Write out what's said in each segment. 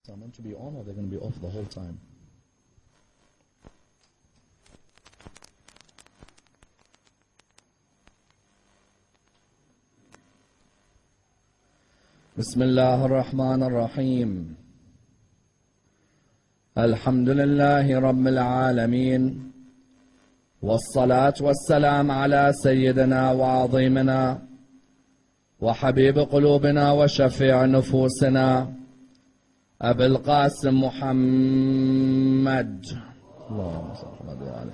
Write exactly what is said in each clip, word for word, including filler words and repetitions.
are meant to be on, or they're going to be off the whole time? بسم الله الرحمن الرحيم. الحمد لله رب العالمين، والصلاة والسلام على سيدنا وعظيمنا وحبيب قلوبنا وشفيع نفوسنا أبي القاسم محمد اللهم صل على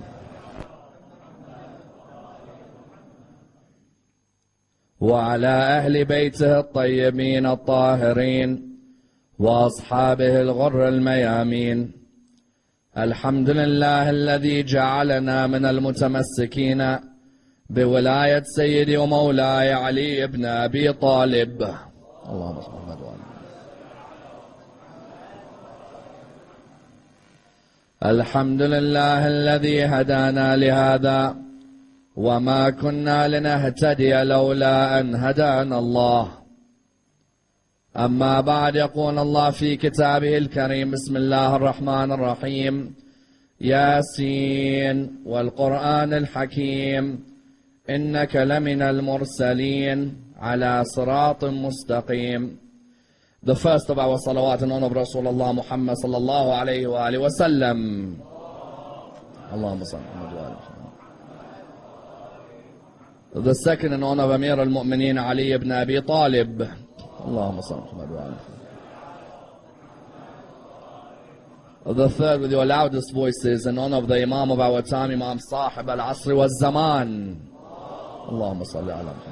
وعلى أهل بيته الطيبين الطاهرين وأصحابه الغر الميامين. الحمد لله الذي جعلنا من المتمسكين بولاية سيدي ومولاي علي بن أبي طالب اللهم صل على محمد. الحمد لله الذي هدانا لهذا وما كنا لنهتدي لولا أن هدانا الله. أما بعد، يقول الله في كتابه الكريم: بسم الله الرحمن الرحيم. ياسين والقرآن الحكيم إنك لمن المرسلين على صراط مستقيم. The first of our salawat in honor of Rasulullah Muhammad sallallahu alayhi wa alihi wa sallam. Allahumma salli ala Muhammad. The second in honor of Amir al-Mu'mineen Ali ibn Abi Talib. Allahumma salli ala Muhammad. The third, with your loudest voices, in honor of the Imam of our time, Imam Sahib al-Asr wal-Zaman. Allahumma salli ala Muhammad.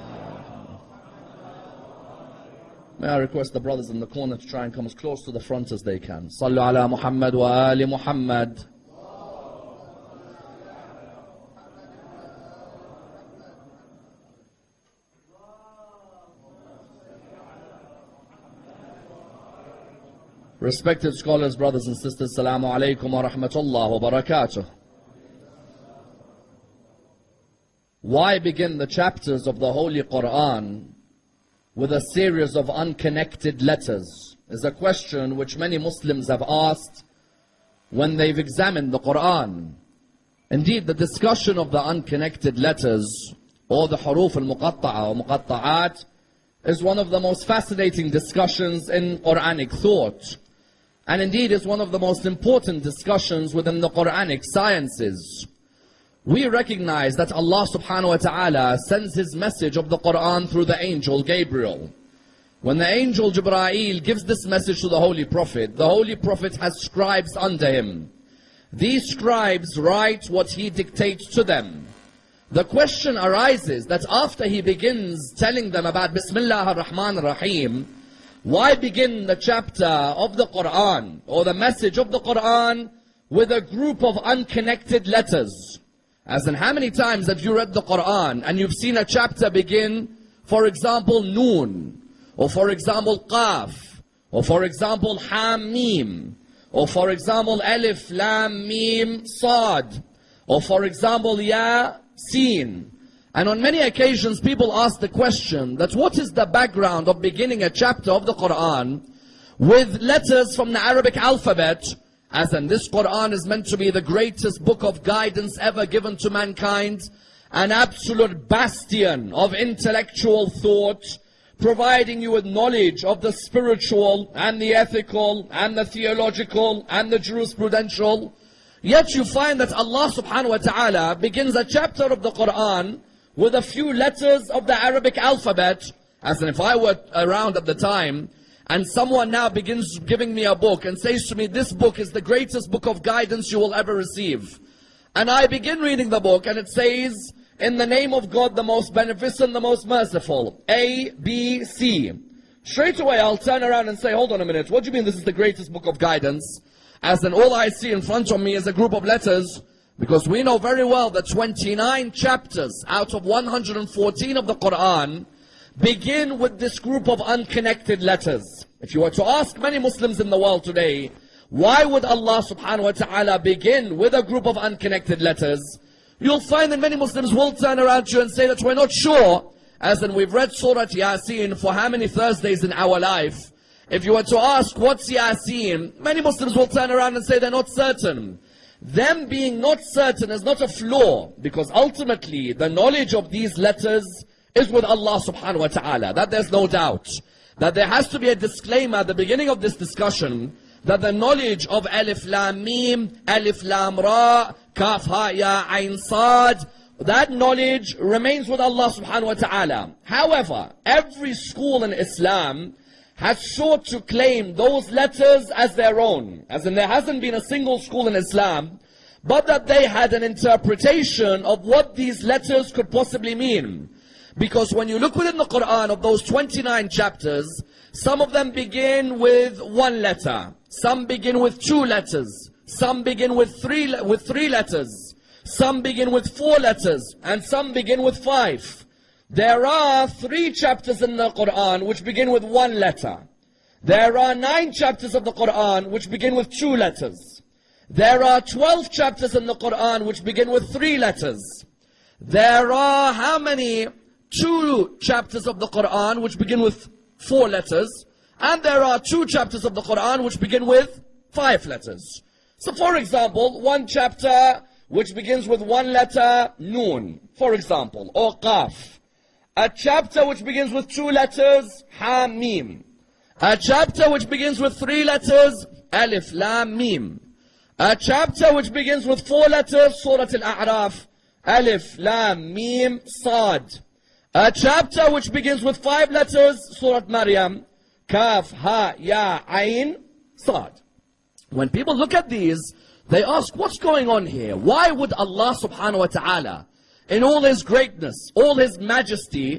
May I request the brothers in the corner to try and come as close to the front as they can. Sallu ala Muhammad wa ali Muhammad. Respected scholars, brothers and sisters, Assalamu alaikum wa rahmatullah wa barakatuh. Why begin the chapters of the Holy Quran with a series of unconnected letters is a question which many Muslims have asked when they've examined the Quran. Indeed, the discussion of the unconnected letters, or the huruf al-muqatta'a or muqatta'at, is one of the most fascinating discussions in Quranic thought. And indeed is one of the most important discussions within the Quranic sciences. We recognize that Allah subhanahu wa ta'ala sends His message of the Quran through the angel Gabriel. When the angel Jibreel gives this message to the Holy Prophet, the Holy Prophet has scribes under him. These scribes write what he dictates to them. The question arises that after he begins telling them about Bismillah ar-Rahman ar-Rahim, why begin the chapter of the Quran or the message of the Quran with a group of unconnected letters? As in, how many times have you read the Quran and you've seen a chapter begin, for example, Noon, or for example, Qaf, or for example, Ham Mim, or for example, Alif Lam Mim Sad, or for example, Ya Sin. And on many occasions people ask the question that what is the background of beginning a chapter of the Quran with letters from the Arabic alphabet, as in this Quran is meant to be the greatest book of guidance ever given to mankind, an absolute bastion of intellectual thought, providing you with knowledge of the spiritual and the ethical and the theological and the jurisprudential. Yet you find that Allah subhanahu wa ta'ala begins a chapter of the Quran with a few letters of the Arabic alphabet. As in, if I were around at the time and someone now begins giving me a book and says to me, this book is the greatest book of guidance you will ever receive. And I begin reading the book and it says, in the name of God, the most beneficent, the most merciful, A, B, C. Straight away I'll turn around and say, hold on a minute, what do you mean this is the greatest book of guidance? As in, all I see in front of me is a group of letters, because we know very well that twenty-nine chapters out of one hundred fourteen of the Quran begin with this group of unconnected letters. If you were to ask many Muslims in the world today, why would Allah subhanahu wa ta'ala begin with a group of unconnected letters? You'll find that many Muslims will turn around to you and say that we're not sure, as in we've read Surah Yasin for how many Thursdays in our life, If you were to ask what's Yasin, many Muslims will turn around and say they're not certain. Them being not certain is not a flaw, because ultimately the knowledge of these letters is with Allah subhanahu wa ta'ala. That there's no doubt. That there has to be a disclaimer at the beginning of this discussion, that the knowledge of Alif Lam Mim, Alif Lam Ra, Kaf Ha Ya Ain Sad, that knowledge remains with Allah subhanahu wa ta'ala. However, every school in Islam has sought to claim those letters as their own. As in, there hasn't been a single school in Islam, but that they had an interpretation of what these letters could possibly mean. Because when you look within the Quran of those twenty-nine chapters, some of them begin with one letter, some begin with two letters, some begin with three, with three letters, some begin with four letters, and some begin with five. There are three chapters in the Quran which begin with one letter. There are nine chapters of the Quran which begin with two letters. There are twelve chapters in the Quran which begin with three letters. There are how many? Two chapters of the Quran which begin with four letters. And there are two chapters of the Quran which begin with five letters. So for example, one chapter which begins with one letter, Noon, for example, or Qaf. A chapter which begins with two letters, Ha Mim. A chapter which begins with three letters, Alif Lam Mim. A chapter which begins with four letters, Surah Al-A'raf, Alif Lam Mim Sad. A chapter which begins with five letters, Surah Maryam, Kaf Ha Ya Ain Sad. When people look at these, they ask, what's going on here? Why would Allah subhanahu wa ta'ala, in all His greatness, all His majesty,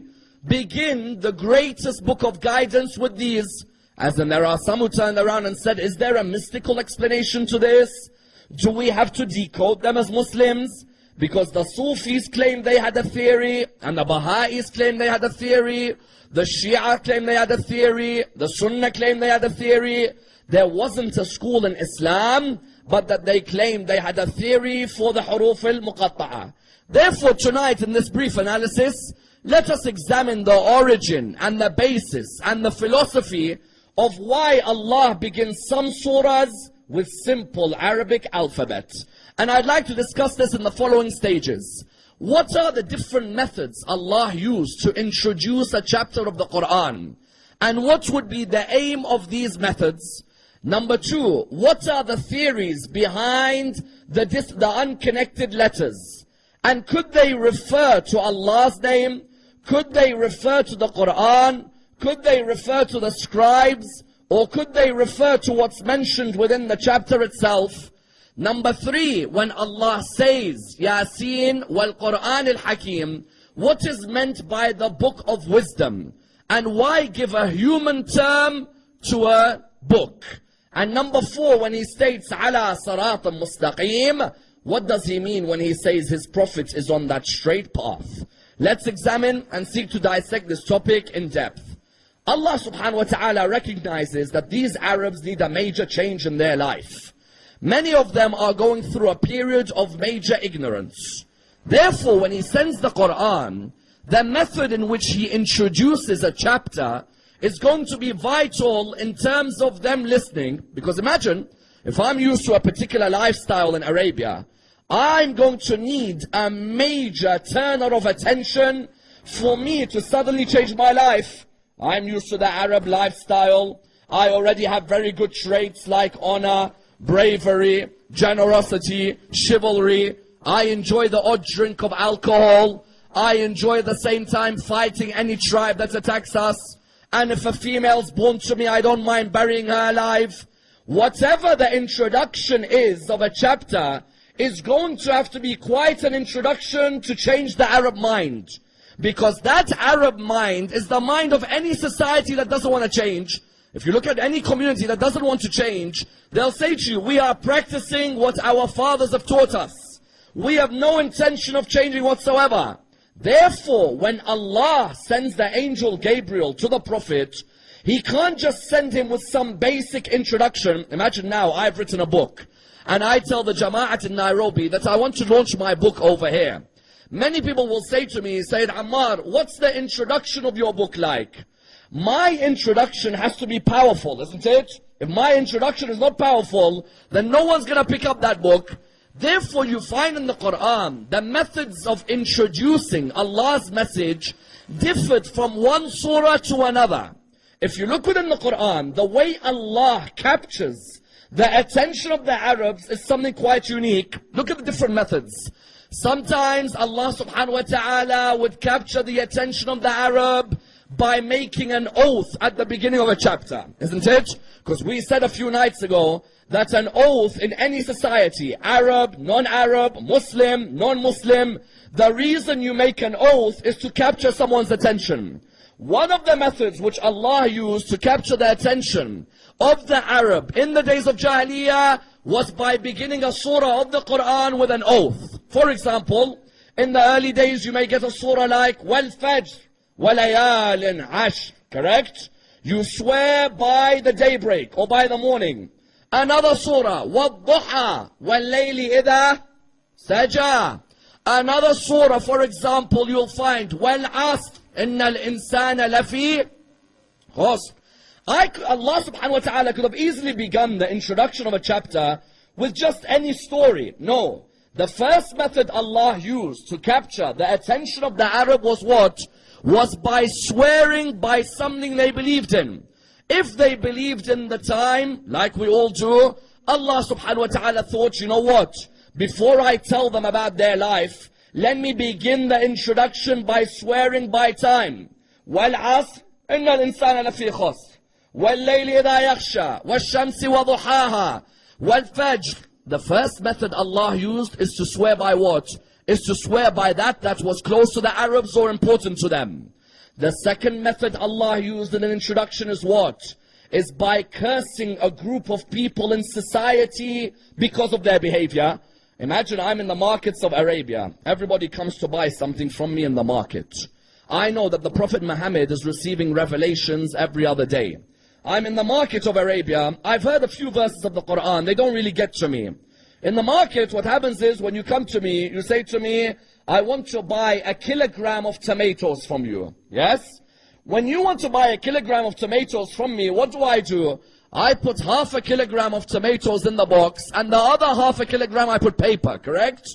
begin the greatest book of guidance with these? As in, there are some who turned around and said, is there a mystical explanation to this? Do we have to decode them as Muslims? Because the Sufis claim they had a theory, and the Baha'is claim they had a theory, the Shia claim they had a theory, the Sunnah claim they had a theory. There wasn't a school in Islam, but that they claimed they had a theory for the Huruf al-Muqatta'a. Therefore, tonight in this brief analysis, let us examine the origin and the basis and the philosophy of why Allah begins some surahs with simple Arabic alphabet. And I'd like to discuss this in the following stages. What are the different methods Allah used to introduce a chapter of the Quran? And what would be the aim of these methods? Number two, what are the theories behind the, dis the unconnected letters? And could they refer to Allah's name? Could they refer to the Quran? Could they refer to the scribes? Or could they refer to what's mentioned within the chapter itself? Number three, when Allah says, Yasin wal Quran al-Hakim, what is meant by the book of wisdom? And why give a human term to a book? And number four, when He states, Ala siratam mustaqim, what does He mean when He says His Prophet is on that straight path? Let's examine and seek to dissect this topic in depth. Allah subhanahu wa ta'ala recognizes that these Arabs need a major change in their life. Many of them are going through a period of major ignorance. Therefore, when He sends the Quran, the method in which He introduces a chapter is going to be vital in terms of them listening. Because imagine, if I'm used to a particular lifestyle in Arabia, I'm going to need a major turner of attention for me to suddenly change my life. I'm used to the Arab lifestyle. I already have very good traits like honor, bravery, generosity, chivalry. I enjoy the odd drink of alcohol. I enjoy at the same time fighting any tribe that attacks us. And if a female's born to me, I don't mind burying her alive. Whatever the introduction is of a chapter is going to have to be quite an introduction to change the Arab mind. Because that Arab mind is the mind of any society that doesn't want to change. If you look at any community that doesn't want to change, they'll say to you, we are practicing what our fathers have taught us. We have no intention of changing whatsoever. Therefore, when Allah sends the angel Gabriel to the Prophet, He can't just send him with some basic introduction. Imagine now, I've written a book, and I tell the Jama'at in Nairobi that I want to launch my book over here. Many people will say to me, Sayyid Ammar, what's the introduction of your book like? My introduction has to be powerful, isn't it? If my introduction is not powerful, then no one's going to pick up that book. Therefore, you find in the Quran, the methods of introducing Allah's message differed from one surah to another. If you look within the Quran, the way Allah captures the attention of the Arabs is something quite unique. Look at the different methods. Sometimes Allah subhanahu wa ta'ala would capture the attention of the Arab by making an oath at the beginning of a chapter, isn't it? Because we said a few nights ago that an oath in any society, Arab, non-Arab, Muslim, non-Muslim, the reason you make an oath is to capture someone's attention. One of the methods which Allah used to capture the attention of the Arab in the days of Jahiliyyah was by beginning a surah of the Quran with an oath. For example, in the early days you may get a surah like وَالْفَجْرِ وَلَيَالٍ عَشْرٍ, correct? You swear by the daybreak or by the morning. Another surah, وَالضُّحَى وَاللَّيْلِ إِذَا سَجَى. Another surah, for example, you'll find وَالْعَصْرِ إِنَّ الْإِنسَانَ لَفِي خُسْرٍ. I, Allah subhanahu wa ta'ala could have easily begun the introduction of a chapter with just any story. No. The first method Allah used to capture the attention of the Arab was what? Was by swearing by something they believed in. If they believed in the time, like we all do, Allah subhanahu wa ta'ala thought, you know what? Before I tell them about their life, let me begin the introduction by swearing by time. وَالْعَصْرِ إِنَّ الْإِنسَانَ لَفِي خُسْرٍ وَاللَّيْلِ إِذَا يَغْشَى وَالشَّمْسِ وَضُحَاهَا وَالْفَجْرِ. The first method Allah used is to swear by what? Is to swear by that that was close to the Arabs or important to them. The second method Allah used in an introduction is what? Is by cursing a group of people in society because of their behavior. Imagine I'm in the markets of Arabia. Everybody comes to buy something from me in the market. I know that the Prophet Muhammad is receiving revelations every other day. I'm in the market of Arabia. I've heard a few verses of the Quran. They don't really get to me. In the market, what happens is when you come to me, you say to me, I want to buy a kilogram of tomatoes from you. Yes? When you want to buy a kilogram of tomatoes from me, what do I do? I put half a kilogram of tomatoes in the box and the other half a kilogram I put paper, correct?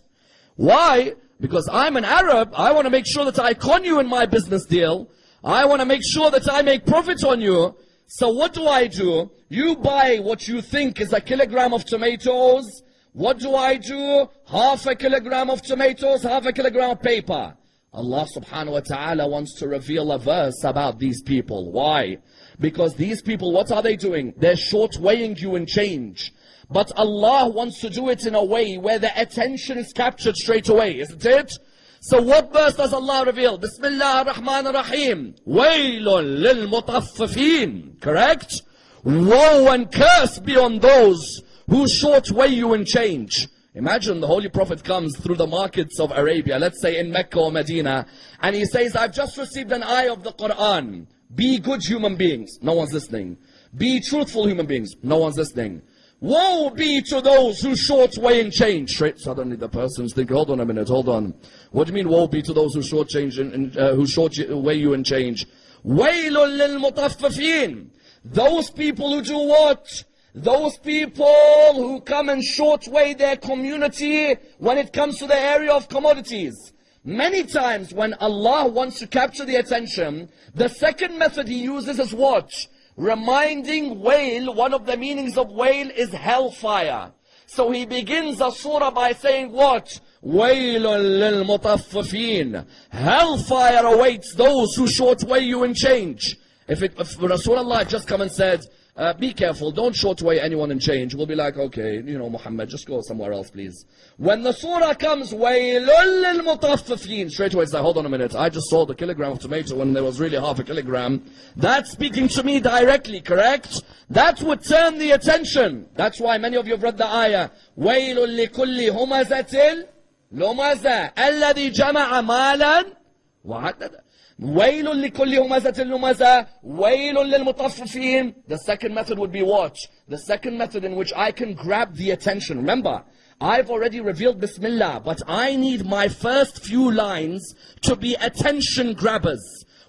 Why? Because I'm an Arab. I want to make sure that I con you in my business deal. I want to make sure that I make profit on you. So what do I do? You buy what you think is a kilogram of tomatoes. What do I do? Half a kilogram of tomatoes, half a kilogram of paper. Allah subhanahu wa ta'ala wants to reveal a verse about these people. Why? Because these people, what are they doing? They're short weighing you in change. But Allah wants to do it in a way where the attention is captured straight away, isn't it? So what verse does Allah reveal? Bismillah ar-Rahman ar-Rahim. Waylun lil-mutaffifin. Correct? Woe and curse be on those who short weigh you in change. Imagine the Holy Prophet comes through the markets of Arabia, let's say in Mecca or Medina, and he says, I've just received an ayah of the Quran. Be good human beings. No one's listening. Be truthful human beings. No one's listening. Woe be to those who short weigh in change. Straight, suddenly the person's thinking, hold on a minute, hold on. What do you mean woe be to those who short change in, uh, who short weigh you in change? Waylun lil-mutaffifin. Those people who do what? Those people who come and short weigh their community when it comes to the area of commodities. Many times when Allah wants to capture the attention, the second method He uses is what? Reminding wail. One of the meanings of wail is hellfire. So He begins a surah by saying what? Wailun lil-mutaffifin. Hellfire awaits those who short weigh you in change. If, it, if Rasulullah had just come and said, Uh, be careful, don't short weigh anyone in change, we'll be like, okay, you know, Muhammad, just go somewhere else, please. When the surah comes, waylun lil-mutaffifin, straight away it's like, hold on a minute, I just saw the kilogram of tomato when there was really half a kilogram. That's speaking to me directly, correct? That would turn the attention. That's why many of you have read the ayah, waylun likulli humazatil lumaza, alladhi jama'a malan wa'adada. Waylun likulli humazatil lumaza, waylun lil-mutaffifin. The second method would be what? The second method in which I can grab the attention. Remember, I've already revealed Bismillah, but I need my first few lines to be attention grabbers.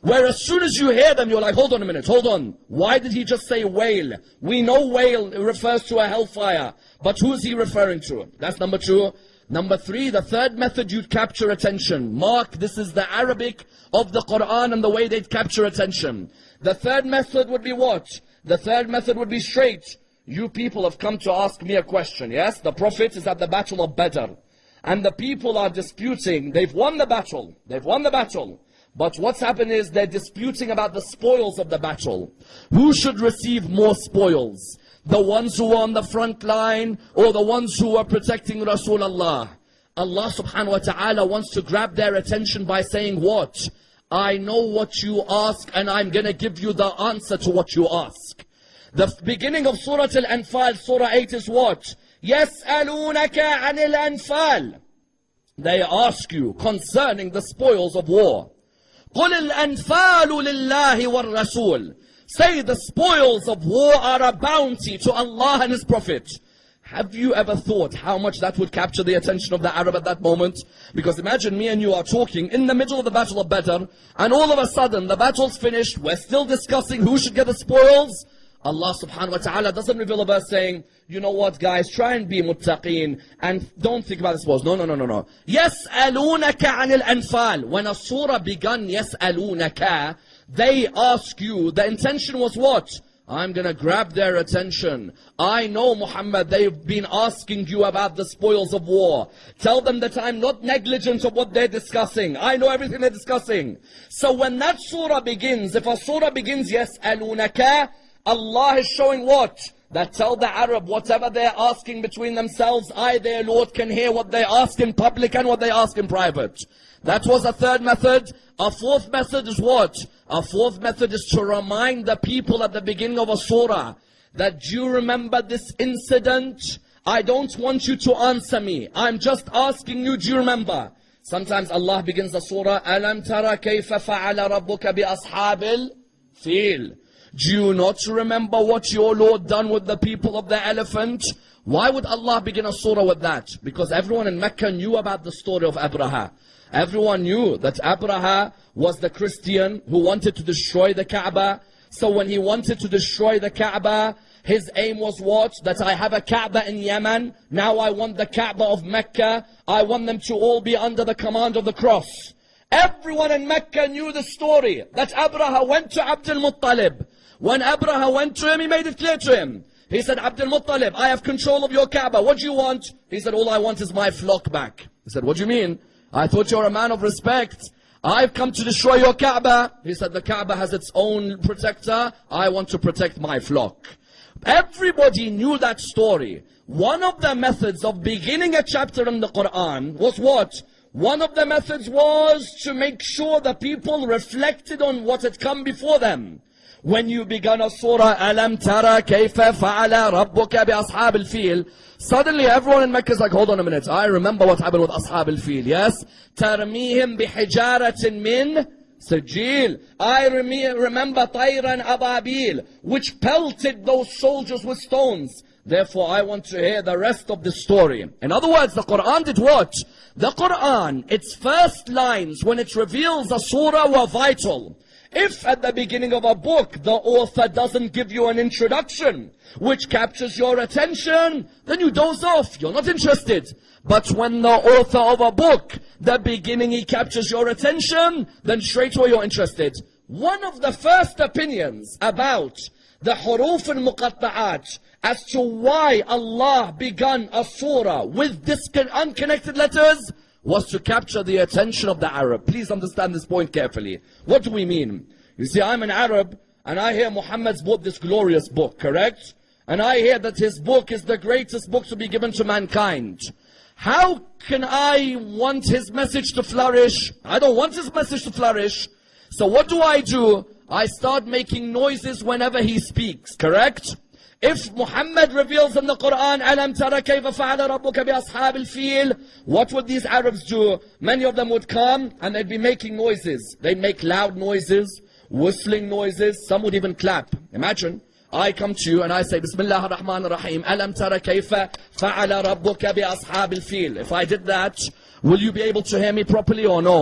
where as soon as you hear them, you're like, hold on a minute, hold on. Why did he just say whale? We know whale refers to a hellfire, but who is he referring to? That's number two. Number three, the third method you'd capture attention. Mark, this is the Arabic of the Quran and the way they'd capture attention. The third method would be what? The third method would be straight. You people have come to ask me a question, yes? The Prophet is at the battle of Badr. And the people are disputing. They've won the battle. They've won the battle. But what's happened is they're disputing about the spoils of the battle. Who should receive more spoils? The ones who are on the front line or the ones who are protecting Rasulullah? Allah subhanahu wa ta'ala wants to grab their attention by saying what? I know what you ask and I'm going to give you the answer to what you ask. The beginning of Surah Al-Anfal, Surah eight is what? يَسْأَلُونَكَ عَنِ الْأَنفَالِ. They ask you concerning the spoils of war. قُلِ الْأَنفَالُ لِلَّهِ وَالرَّسُولِ. Say the spoils of war are a bounty to Allah and His Prophet. Have you ever thought how much that would capture the attention of the Arab at that moment? Because imagine me and you are talking in the middle of the Battle of Badr, and all of a sudden the battle's finished, we're still discussing who should get the spoils. Allah subhanahu wa ta'ala doesn't reveal a verse saying, you know what guys, try and be muttaqeen and don't think about the spoils. No, no, no, no, no. يَسْأَلُونَكَ عَنِ الْأَنفَالِ. When a surah began, يَسْأَلُونَكَ, they ask you, the intention was what? I'm going to grab their attention. I know, Muhammad, they've been asking you about the spoils of war. Tell them that I'm not negligent of what they're discussing. I know everything they're discussing. So when that surah begins, if a surah begins, يَسْأَلُونَكَ, Allah is showing what? That tell the Arab, whatever they're asking between themselves, I, their Lord, can hear what they ask in public and what they ask in private. That was a third method. A fourth method is what? A fourth method is to remind the people at the beginning of a surah that, do you remember this incident? I don't want you to answer me. I'm just asking you, do you remember? Sometimes Allah begins the surah, أَلَمْ تَرَ كَيْفَ فَعَلَ رَبُّكَ بِأَصْحَابِ الْفِيلِ. Do you not remember what your Lord done with the people of the elephant? Why would Allah begin a surah with that? Because everyone in Mecca knew about the story of Abraha. Everyone knew that Abraha was the Christian who wanted to destroy the Kaaba. So when he wanted to destroy the Kaaba, his aim was what? That I have a Kaaba in Yemen. Now I want the Kaaba of Mecca. I want them to all be under the command of the cross. Everyone in Mecca knew the story. That Abraha went to Abdul Muttalib. When Abraha went to him, he made it clear to him. He said, Abdul Muttalib, I have control of your Kaaba. What do you want? He said, all I want is my flock back. He said, what do you mean? I thought you're a man of respect. I've come to destroy your Kaaba. He said, the Kaaba has its own protector. I want to protect my flock. Everybody knew that story. One of the methods of beginning a chapter in the Quran was what? One of the methods was to make sure the people reflected on what had come before them. When you began a surah, أَلَمْ تَرَ كَيْفَ فَعَلَ رَبُّكَ بِأَصْحَابِ الْفِيلِ. Suddenly everyone in Mecca is like, hold on a minute. I remember what happened with Ashab al-Fil, yes? تَرْمِيهِمْ بِحِجَارَةٍ مِّن سِجِّيلٍ. I remember طَيْرًا أَبَابِيلٍ, which pelted those soldiers with stones. Therefore, I want to hear the rest of the story. In other words, the Quran did what? The Quran, its first lines, when it reveals a surah, were vital. If at the beginning of a book, the author doesn't give you an introduction, which captures your attention, then you doze off, you're not interested. But when the author of a book, the beginning he captures your attention, then straight away you're interested. One of the first opinions about the huruf al-muqatta'at, as to why Allah began a surah with unconnected letters, was to capture the attention of the Arab. Please understand this point carefully. What do we mean? You see, I'm an Arab, and I hear Muhammad's bought this glorious book, correct? And I hear that his book is the greatest book to be given to mankind. How can I want his message to flourish? I don't want his message to flourish. So what do I do? I start making noises whenever he speaks, correct? If Muhammad reveals in the Quran, أَلَمْ تَرَ كَيْفَ فَعَلَ رَبُّكَ بِأَصْحَابِ الْفِيلِ, what would these Arabs do? Many of them would come and they'd be making noises. They'd make loud noises, whistling noises. Some would even clap. Imagine, I come to you and I say, Bismillah ar-Rahman ar-Rahim, أَلَمْ تَرَ كَيْفَ فَعَلَ رَبُّكَ بِأَصْحَابِ الْفِيلِ. If I did that, will you be able to hear me properly or no?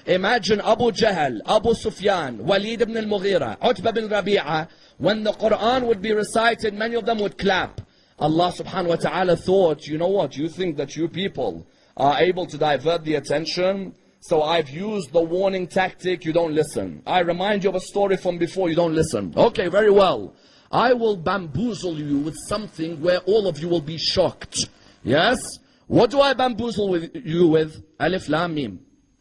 Imagine Abu Jahl, Abu Sufyan, Walid ibn al-Mughira, Utbah bin Rabi'ah. When the Quran would be recited, many of them would clap. Allah subhanahu wa ta'ala thought, you know what, you think that you people are able to divert the attention, so I've used the warning tactic, you don't listen. I remind you of a story from before, you don't listen. Okay, very well. I will bamboozle you with something where all of you will be shocked. Yes? What do I bamboozle with you with? Alif Lam Mim.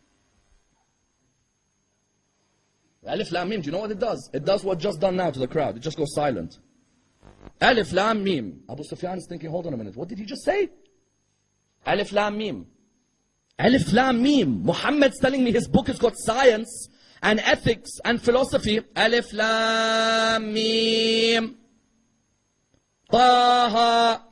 Alif Lam Mim, do you know what it does? It does what just done now to the crowd. It just goes silent. Alif Lam Mim. Abu Sufyan is thinking, hold on a minute, what did he just say? Alif Lam Mim. Alif Lam Mim. Muhammad's telling me his book has got science and ethics and philosophy. Alif Lam Mim. Taha.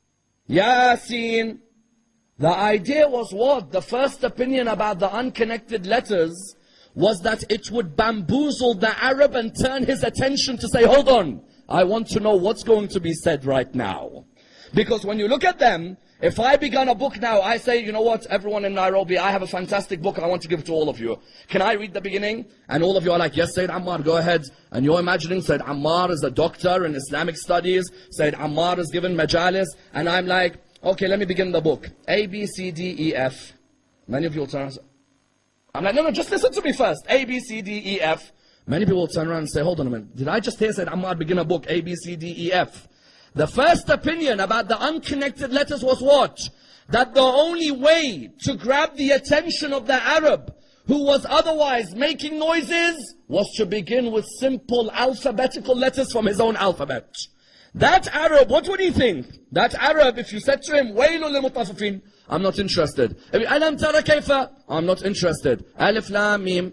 Yasin. The idea was what? The first opinion about the unconnected letters was that it would bamboozle the Arab and turn his attention to say, hold on, I want to know what's going to be said right now. Because when you look at them, if I began a book now, I say, you know what, everyone in Nairobi, I have a fantastic book, I want to give it to all of you. Can I read the beginning? And all of you are like, yes, Sayyid Ammar, go ahead. And you're imagining Sayyid Ammar is a doctor in Islamic studies, Sayyid Ammar is given majalis, and I'm like, okay, let me begin the book. A, B, C, D, E, F. Many of you will turn around and say, I'm like, no, no, just listen to me first. A, B, C, D, E, F. Many people will turn around and say, hold on a minute. Did I just hear Sayyid Ammar begin a book? A, B, C, D, E, F. The first opinion about the unconnected letters was what? That the only way to grab the attention of the Arab, who was otherwise making noises, was to begin with simple alphabetical letters from his own alphabet. That Arab, what would he think? That Arab, if you said to him, Wailul lil-mutaffifin, I'm not interested. Alam tara kayfa, I'm not interested. Alif Lam Mim.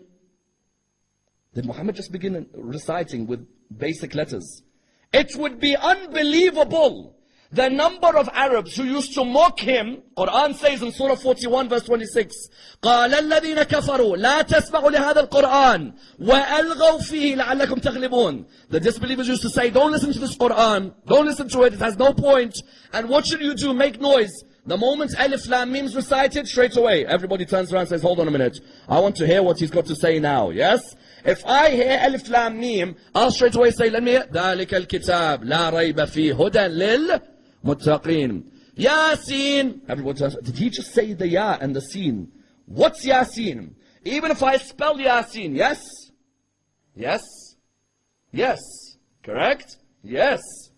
Did Muhammad just begin reciting with basic letters? It would be unbelievable the number of Arabs who used to mock him. Quran says in Surah forty-one verse twenty-six, قَالَ الَّذِينَ كَفَرُوا لَا تَسْمَعُوا لِهَذَا الْقُرْآنِ وَأَلْغَوْا فِيهِ لَعَلَّكُمْ تَغْلِبُونَ. The disbelievers used to say, don't listen to this Quran, don't listen to it, it has no point. And what should you do? Make noise. The moment Alif Lam Mim is recited, straight away, everybody turns around and says, hold on a minute, I want to hear what he's got to say now, yes? If I hear Alif Lam Mim, I'll straight away say, let me hear, ذَلِكَ الْكِتَابِ لَا رَيْبَ فِيهِ هُدًى لِلْمُتَّقِينَ. Yasin. Everybody says, did he just say the Ya and the Sin? What's Yasin? Even if I spell Yasin, yes? Yes? Yes. Correct? Yes.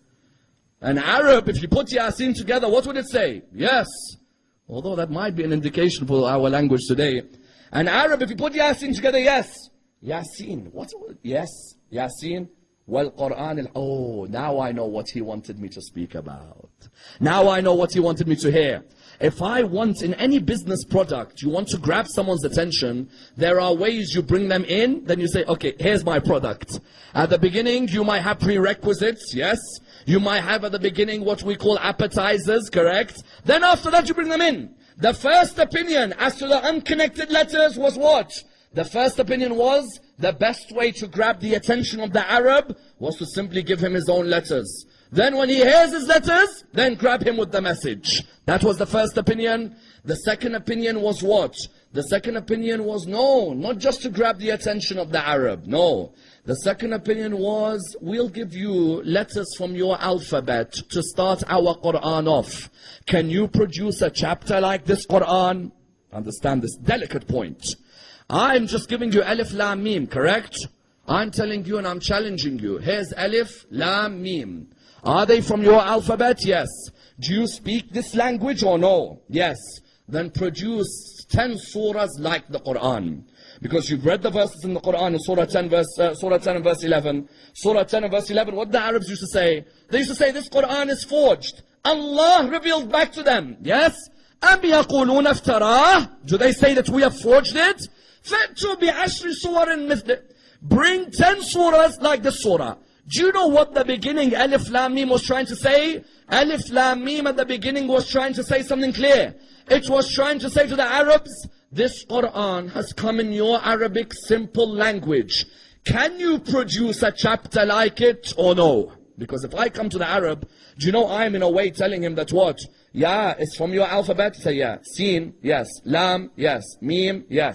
An Arab, if you put Yasin together, what would it say? Yes. Although that might be an indication for our language today. An Arab, if you put Yasin together, yes. Yasin. What? Yes. Yasin. Well, Quran. Oh, now I know what he wanted me to speak about. Now I know what he wanted me to hear. If I want, in any business product, you want to grab someone's attention, there are ways you bring them in, then you say, okay, here's my product. At the beginning, you might have prerequisites, yes? You might have at the beginning what we call appetizers, correct? Then after that, you bring them in. The first opinion as to the unconnected letters was what? The first opinion was, the best way to grab the attention of the Arab was to simply give him his own letters. Then when he hears his letters, then grab him with the message. That was the first opinion. The second opinion was what? The second opinion was no, not just to grab the attention of the Arab, no. The second opinion was, we'll give you letters from your alphabet to start our Quran off. Can you produce a chapter like this Quran? Understand this delicate point. I'm just giving you Alif Lam Mim, correct? I'm telling you and I'm challenging you. Here's Alif Lam Mim. Are they from your alphabet? Yes. Do you speak this language or no? Yes. Then produce ten surahs like the Quran. Because you've read the verses in the Quran in Surah ten, verse, uh, Surah ten and verse eleven. Surah ten and verse eleven, what the Arabs used to say? They used to say this Quran is forged. Allah revealed back to them. Yes? أَمْ يَقُولُونَ افْتَرَاهُ. Do they say that we have forged it? فَأْتُوا بِعَشْرِ سُوَرٍ مِثْلِ. Bring ten surahs like this surah. Do you know what the beginning Alif Lam Mim was trying to say? Alif Lam Mim at the beginning was trying to say something clear. It was trying to say to the Arabs, this Quran has come in your Arabic simple language. Can you produce a chapter like it or no? Because if I come to the Arab, do you know I'm in a way telling him that what? Yeah, it's from your alphabet? Say yeah. Sin, yes. Lam, yes. Mim, yes.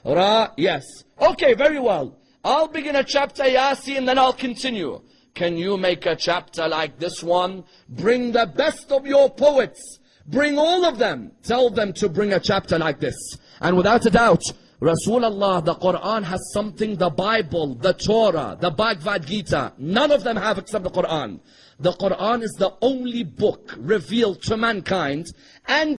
Ra, yes. Okay, very well. I'll begin a chapter Yasin, then I'll continue. Can you make a chapter like this one? Bring the best of your poets. Bring all of them. Tell them to bring a chapter like this. And without a doubt, Rasulullah, the Quran has something the Bible, the Torah, the Bhagavad Gita, none of them have except the Quran. The Quran is the only book revealed to mankind and